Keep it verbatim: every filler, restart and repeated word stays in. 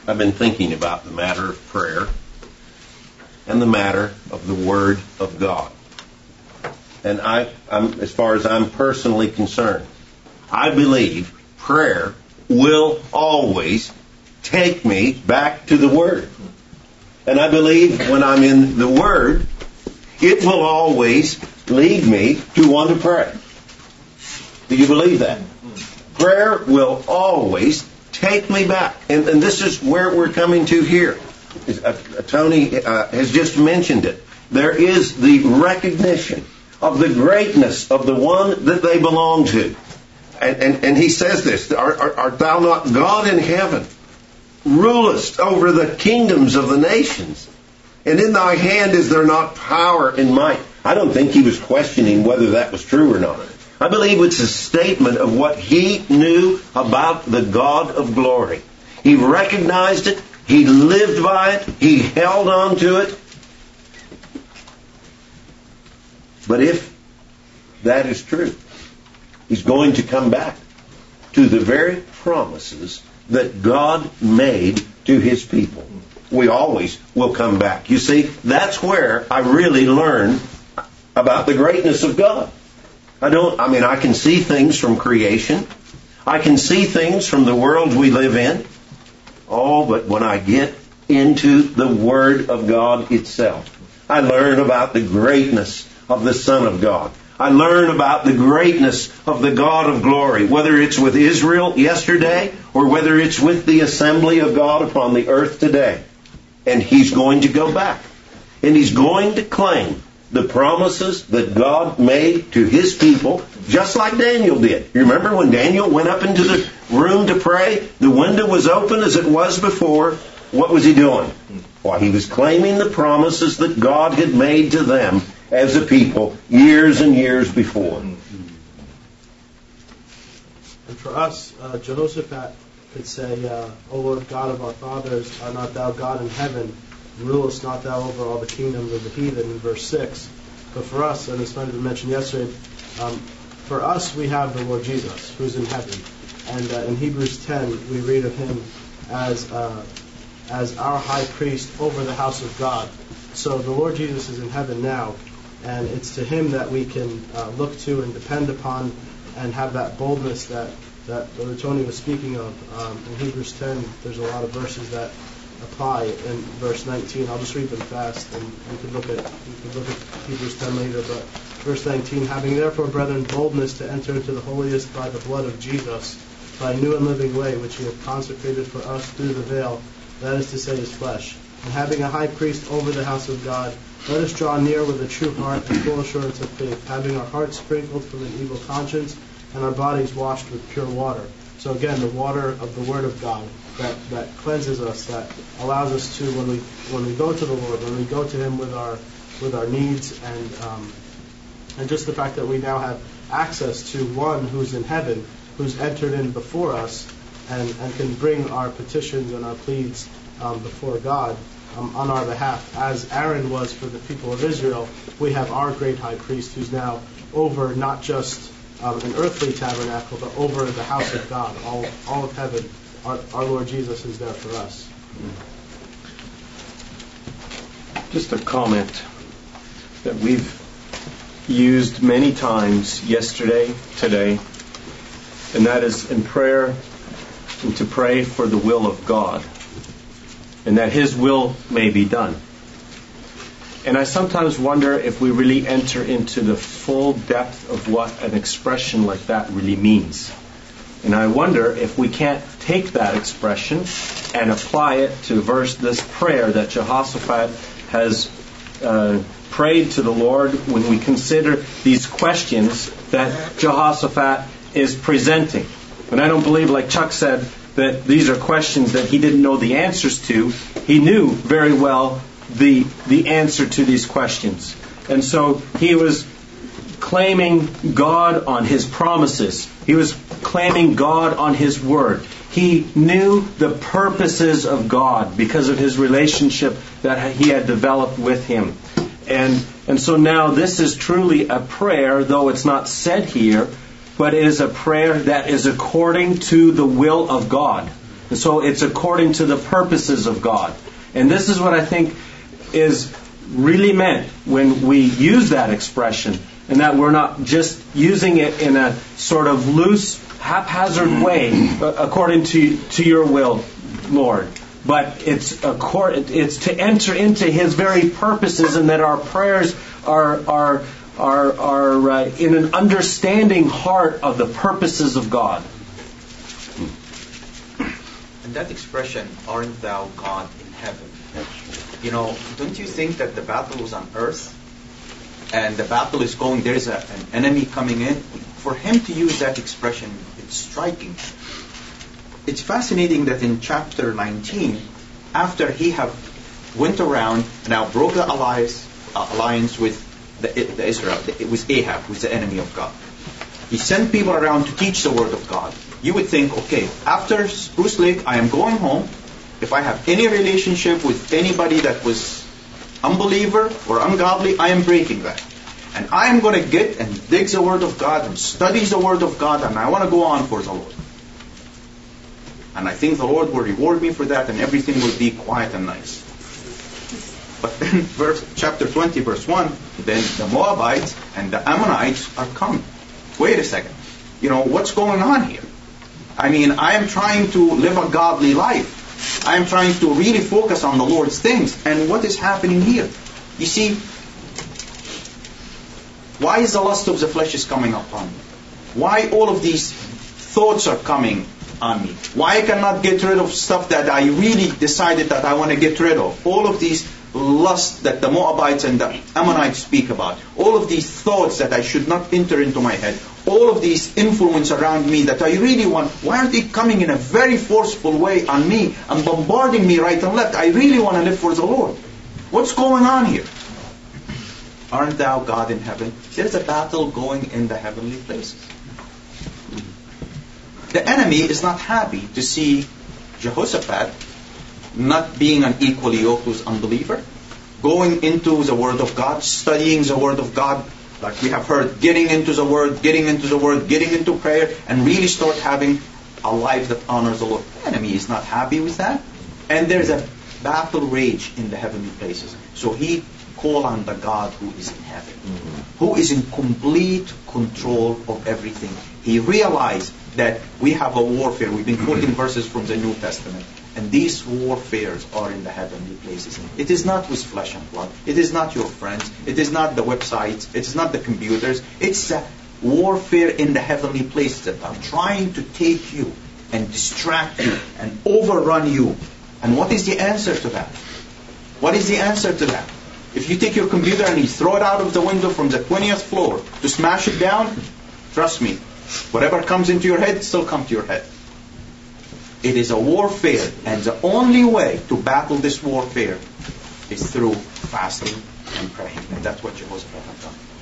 I've been thinking about the matter of prayer and the matter of the Word of God. And I, I'm, as far as I'm personally concerned, I believe prayer will always take me back to the Word. And I believe when I'm in the Word, it will always lead me to want to pray. Do you believe that? Prayer will always take me back. And, and this is where we're coming to here. Uh, Tony uh, has just mentioned it. There is the recognition of the greatness of the one that they belong to. And, and, and he says this, art, art, art thou not God in heaven? Rulest over the kingdoms of the nations. And in thy hand is there not power and might? I don't think he was questioning whether that was true or not. I believe it's a statement of what he knew about the God of glory. He recognized it. He lived by it. He held on to it. But if that is true, he's going to come back to the very promises that God made to his people. We always will come back. You see, that's where I really learn about the greatness of God. I don't, I mean, I can see things from creation. I can see things from the world we live in. Oh, but when I get into the Word of God itself, I learn about the greatness of the Son of God. I learn about the greatness of the God of glory, whether it's with Israel yesterday or whether it's with the assembly of God upon the earth today. And he's going to go back. And he's going to claim the promises that God made to his people, just like Daniel did. You remember when Daniel went up into the room to pray? The window was open as it was before. What was he doing? Well, he was claiming the promises that God had made to them as a people years and years before. And for us, uh, Jehoshaphat could say, uh, O Lord God of our fathers, art not thou God in heaven? Rulest not thou over all the kingdoms of the heathen, in verse six. But for us, and as Friend mentioned yesterday, um, for us we have the Lord Jesus, who is in heaven. And uh, in Hebrews ten, we read of him as uh, as our high priest over the house of God. So the Lord Jesus is in heaven now, and it's to him that we can uh, look to and depend upon and have that boldness that, that Brother Tony was speaking of. Um, in Hebrews ten, there's a lot of verses that apply. In verse nineteen, I'll just read them fast, and we can look at we can look at Hebrews ten later. But verse nineteen, having therefore, brethren, boldness to enter into the holiest by the blood of Jesus, by a new and living way which he hath consecrated for us through the veil, that is to say, his flesh. And having a high priest over the house of God, let us draw near with a true heart and full assurance of faith, having our hearts sprinkled from an evil conscience and our bodies washed with pure water. So again, the water of the Word of God that, that cleanses us, that allows us to, when we when we go to the Lord, when we go to Him with our with our needs, and um, and just the fact that we now have access to one who's in heaven, who's entered in before us, and, and can bring our petitions and our pleas um, before God um, on our behalf. As Aaron was for the people of Israel, we have our great high priest who's now over not just Um, an earthly tabernacle, but over the house of God, all all of heaven. Our, our Lord Jesus is there for us. Just a comment that we've used many times yesterday, today, and that is in prayer, and to pray for the will of God, and that His will may be done. And I sometimes wonder if we really enter into the full depth of what an expression like that really means. And I wonder if we can't take that expression and apply it to verse this prayer that Jehoshaphat has uh, prayed to the Lord when we consider these questions that Jehoshaphat is presenting. And I don't believe, like Chuck said, that these are questions that he didn't know the answers to. He knew very well the the answer to these questions. And so he was claiming God on His promises. He was claiming God on His Word. He knew the purposes of God because of his relationship that he had developed with Him. And and so now this is truly a prayer, though it's not said here, but it is a prayer that is according to the will of God. And so it's according to the purposes of God. And this is what I think is really meant when we use that expression, and that we're not just using it in a sort of loose, haphazard way according to, to your will, Lord. But it's accord, it's to enter into His very purposes, and that our prayers are are are are uh, in an understanding heart of the purposes of God. And that expression, "Aren't thou God in heaven?" You know, don't you think that the battle was on earth, and the battle is going? There is a, an enemy coming in. For Him to use that expression, it's striking. It's fascinating that in chapter nineteen, after He have went around, now broke the alliance, uh, alliance with the, the Israel, it was Ahab, who's the enemy of God. He sent people around to teach the word of God. You would think, okay, after Spruce Lake, I am going home. If I have any relationship with anybody that was unbeliever or ungodly, I am breaking that. And I am going to get and dig the word of God and study the word of God, and I want to go on for the Lord. And I think the Lord will reward me for that, and everything will be quiet and nice. But then verse, chapter twenty, verse one, then the Moabites and the Ammonites are coming. Wait a second. You know, what's going on here? I mean, I am trying to live a godly life. I am trying to really focus on the Lord's things. And what is happening here? You see, why is the lust of the flesh is coming upon me? Why all of these thoughts are coming on me? Why I cannot get rid of stuff that I really decided that I want to get rid of? All of these lusts that the Moabites and the Ammonites speak about. All of these thoughts that I should not enter into my head. All of these influence around me that I really want. Why are they coming in a very forceful way on me and bombarding me right and left? I really want to live for the Lord. What's going on here? Aren't thou God in heaven? There's a battle going in the heavenly places. The enemy is not happy to see Jehoshaphat not being an equally yoked with unbeliever, going into the Word of God, studying the Word of God, like we have heard, getting into the Word, getting into the Word, getting into prayer, and really start having a life that honors the Lord. The enemy is not happy with that. And there's a battle rage in the heavenly places. So he called on the God who is in heaven, mm-hmm. who is in complete control of everything. He realized that we have a warfare. We've been quoting verses from the New Testament. And these warfares are in the heavenly places. It is not with flesh and blood. It is not your friends. It is not the websites. It is not the computers. It's a warfare in the heavenly places that are trying to take you and distract you and overrun you. And what is the answer to that? What is the answer to that? If you take your computer and you throw it out of the window from the twentieth floor to smash it down, trust me, whatever comes into your head still comes to your head. It is a warfare, and the only way to battle this warfare is through fasting and praying. And that's what Jehoshaphat has done.